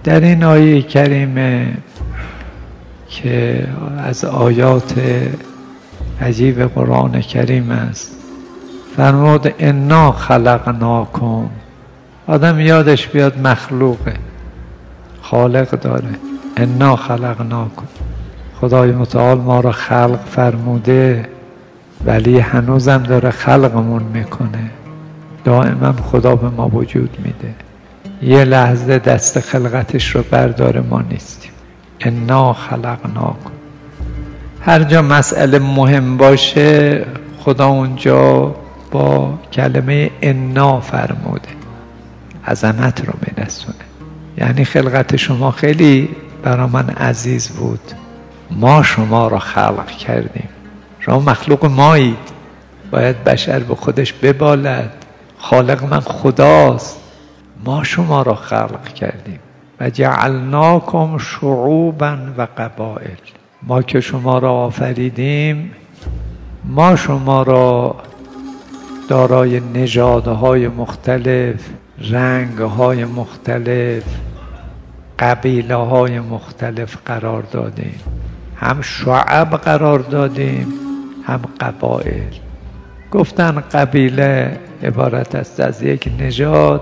در این آیه کریمه که از آیات عجیب قرآن کریم است، فرمود انا خلقناکم. آدم یادش بیاد مخلوقه، خالق داره. انا خلقناکم، خدای متعال ما را خلق فرموده، ولی هنوزم داره خلقمون میکنه. دائما خدا به ما وجود میده، یه لحظه دست خلقتش رو برداره ما نیستیم. انا خلقناکم. هر جا مسئله مهم باشه خدا اونجا با کلمه انا فرموده، عظمت رو میرسونه. یعنی خلقت شما خیلی برا من عزیز بود، ما شما را خلق کردیم، شما مخلوق مایید، باید بشر به خودش ببالد خالق من خداست، ما شما را خلق کردیم. و جعلناکم شعوبا و قبائل. ما که شما را آفریدیم، ما شما را دارای نژادهای مختلف، رنگهای مختلف، قبیله های مختلف قرار دادیم. هم شعب قرار دادیم، هم قبائل. گفتن قبیله عبارت است از یک نژاد،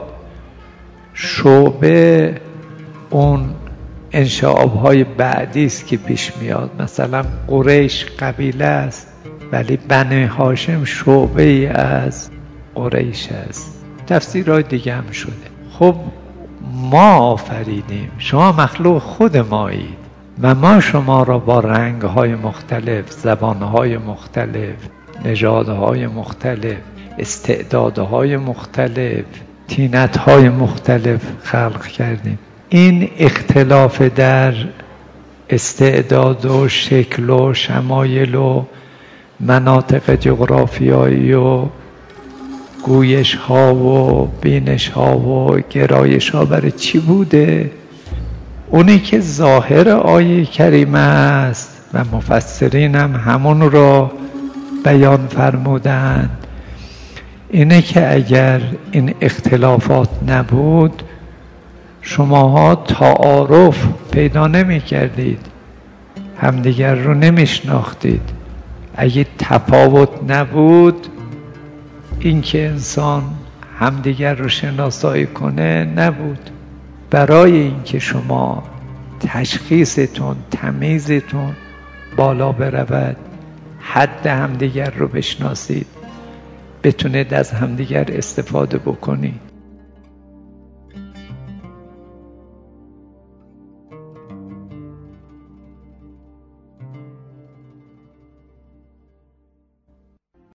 شعبه اون انشعاب‌های بعدی است که پیش میاد. مثلا قریش قبیله است، ولی بنی هاشم شعبه ای از قریش است. تفسیرهای دیگه هم شده. خب ما آفریدیم، شما مخلوق خود مایید و ما شما را با رنگ‌های مختلف، زبان‌های مختلف، نژادهای مختلف، استعدادهای مختلف، طینت‌های مختلف خلق کردیم. این اختلاف در استعداد و شکل و شمایل و مناطق جغرافیایی و گویش ها و بینش ها و گرایش ها برای چی بوده؟ اونی که ظاهر آیه کریمه است و مفسرین هم همون را بیان فرمودند، اینه که اگر این اختلافات نبود شماها تعارف پیدا نمی کردید، همدیگر رو نمی شناختید. اگه تفاوت نبود، این که انسان همدیگر رو شناسایی کنه نبود. برای اینکه شما تشخیصتون، تمیزتون بالا برود، حد همدیگر رو بشناسید، بتونید از همدیگر استفاده بکنید.